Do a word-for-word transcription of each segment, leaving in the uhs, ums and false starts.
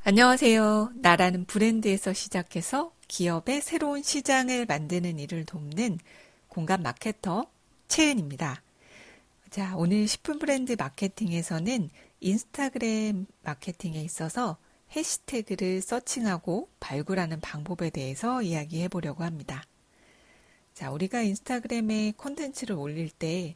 안녕하세요. 나라는 브랜드에서 시작해서 기업의 새로운 시장을 만드는 일을 돕는 공감 마케터 채은입니다. 자, 오늘 십 분 브랜드 마케팅에서는 인스타그램 마케팅에 있어서 해시태그를 서칭하고 발굴하는 방법에 대해서 이야기해 보려고 합니다. 자, 우리가 인스타그램에 콘텐츠를 올릴 때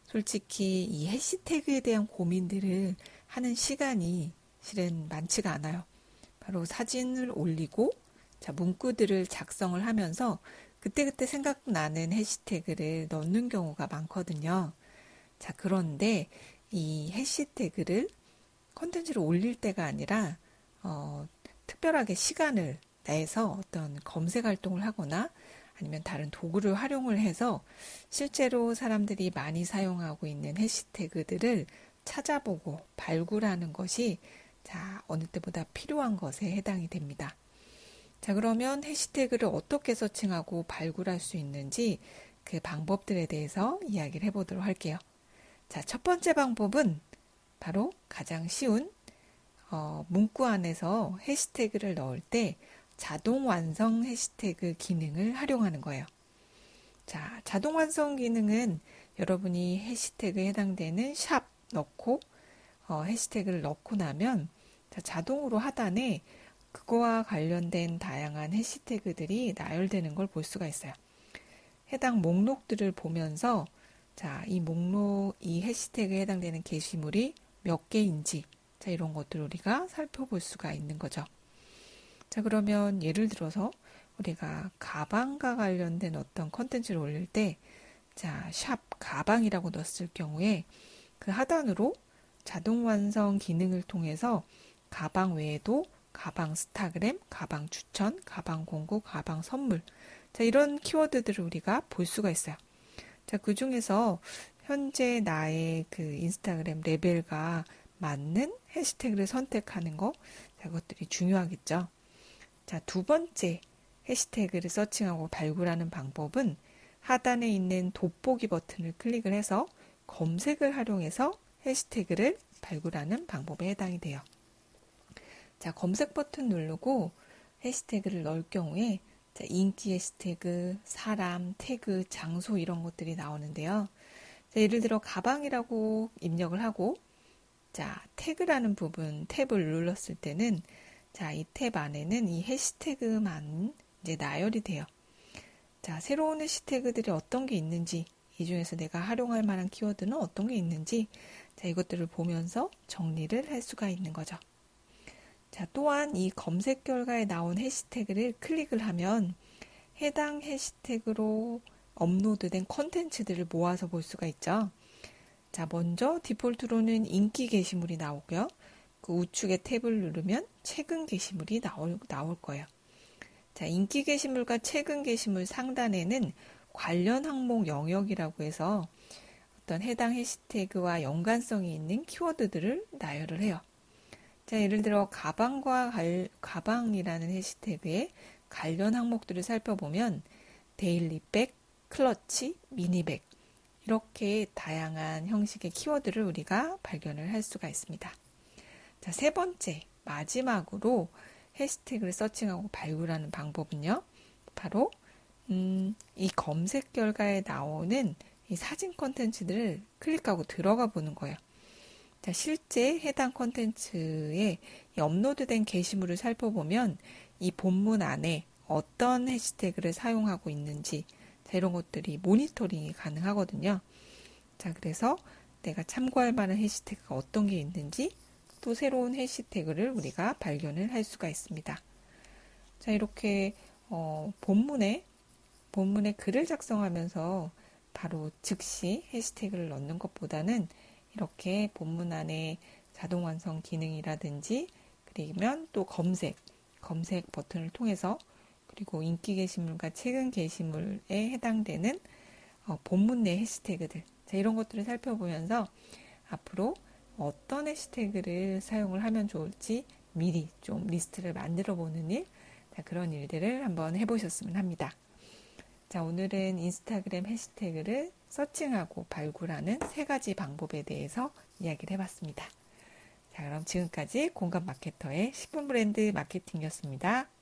솔직히 이 해시태그에 대한 고민들을 하는 시간이 실은 많지가 않아요. 바로 사진을 올리고 자, 문구들을 작성을 하면서 그때그때 생각나는 해시태그를 넣는 경우가 많거든요. 자, 그런데 이 해시태그를 콘텐츠를 올릴 때가 아니라 어, 특별하게 시간을 내서 어떤 검색 활동을 하거나 아니면 다른 도구를 활용을 해서 실제로 사람들이 많이 사용하고 있는 해시태그들을 찾아보고 발굴하는 것이 자, 어느 때보다 필요한 것에 해당이 됩니다. 자, 그러면 해시태그를 어떻게 서칭하고 발굴할 수 있는지 그 방법들에 대해서 이야기를 해보도록 할게요. 자, 첫 번째 방법은 바로 가장 쉬운 어, 문구 안에서 해시태그를 넣을 때 자동 완성 해시태그 기능을 활용하는 거예요. 자, 자동 완성 기능은 여러분이 해시태그에 해당되는 샵 넣고 어, 해시태그를 넣고 나면 자, 자동으로 하단에 그거와 관련된 다양한 해시태그들이 나열되는 걸 볼 수가 있어요. 해당 목록들을 보면서 자, 이 목록, 이 해시태그에 해당되는 게시물이 몇 개인지 자, 이런 것들을 우리가 살펴볼 수가 있는 거죠. 자, 그러면 예를 들어서 우리가 가방과 관련된 어떤 컨텐츠를 올릴 때 자, 샵 가방이라고 넣었을 경우에 그 하단으로 자동 완성 기능을 통해서 가방 외에도 가방 스타그램, 가방 추천, 가방 공구, 가방 선물 자, 이런 키워드들을 우리가 볼 수가 있어요. 자, 그 중에서 현재 나의 그 인스타그램 레벨과 맞는 해시태그를 선택하는 거 자, 그것들이 중요하겠죠. 자, 두 번째 해시태그를 서칭하고 발굴하는 방법은 하단에 있는 돋보기 버튼을 클릭을 해서 검색을 활용해서 해시태그를 발굴하는 방법에 해당이 돼요. 자, 검색 버튼 누르고 해시태그를 넣을 경우에 자, 인기 해시태그, 사람, 태그, 장소 이런 것들이 나오는데요. 자, 예를 들어 가방이라고 입력을 하고 자, 태그라는 부분 탭을 눌렀을 때는 자, 이 탭 안에는 이 해시태그만 이제 나열이 돼요. 자, 새로운 해시태그들이 어떤 게 있는지 이 중에서 내가 활용할 만한 키워드는 어떤 게 있는지 자, 이것들을 보면서 정리를 할 수가 있는 거죠. 자, 또한 이 검색 결과에 나온 해시태그를 클릭을 하면 해당 해시태그로 업로드된 컨텐츠들을 모아서 볼 수가 있죠. 자, 먼저 디폴트로는 인기 게시물이 나오고요. 그 우측에 탭을 누르면 최근 게시물이 나올, 나올 거예요. 자, 인기 게시물과 최근 게시물 상단에는 관련 항목 영역이라고 해서 어떤 해당 해시태그와 연관성이 있는 키워드들을 나열을 해요. 자, 예를 들어 가방과 갈, 가방이라는 해시태그에 관련 항목들을 살펴보면 데일리백, 클러치, 미니백 이렇게 다양한 형식의 키워드를 우리가 발견을 할 수가 있습니다. 자, 세 번째 마지막으로 해시태그를 서칭하고 발굴하는 방법은요. 바로 음, 이 검색 결과에 나오는 이 사진 콘텐츠들을 클릭하고 들어가 보는 거예요. 자, 실제 해당 콘텐츠에 업로드된 게시물을 살펴보면 이 본문 안에 어떤 해시태그를 사용하고 있는지 자, 이런 것들이 모니터링이 가능하거든요. 자, 그래서 내가 참고할 만한 해시태그가 어떤 게 있는지 또 새로운 해시태그를 우리가 발견을 할 수가 있습니다. 자, 이렇게 어, 본문에 본문에 글을 작성하면서 바로 즉시 해시태그를 넣는 것보다는 이렇게 본문 안에 자동 완성 기능이라든지 그러면 또 검색, 검색 버튼을 통해서 그리고 인기 게시물과 최근 게시물에 해당되는 어, 본문 내 해시태그들 자, 이런 것들을 살펴보면서 앞으로 어떤 해시태그를 사용을 하면 좋을지 미리 좀 리스트를 만들어 보는 일 자, 그런 일들을 한번 해보셨으면 합니다. 자, 오늘은 인스타그램 해시태그를 서칭하고 발굴하는 세 가지 방법에 대해서 이야기를 해봤습니다. 자, 그럼 지금까지 공감 마케터의 십 분 브랜드 마케팅이었습니다.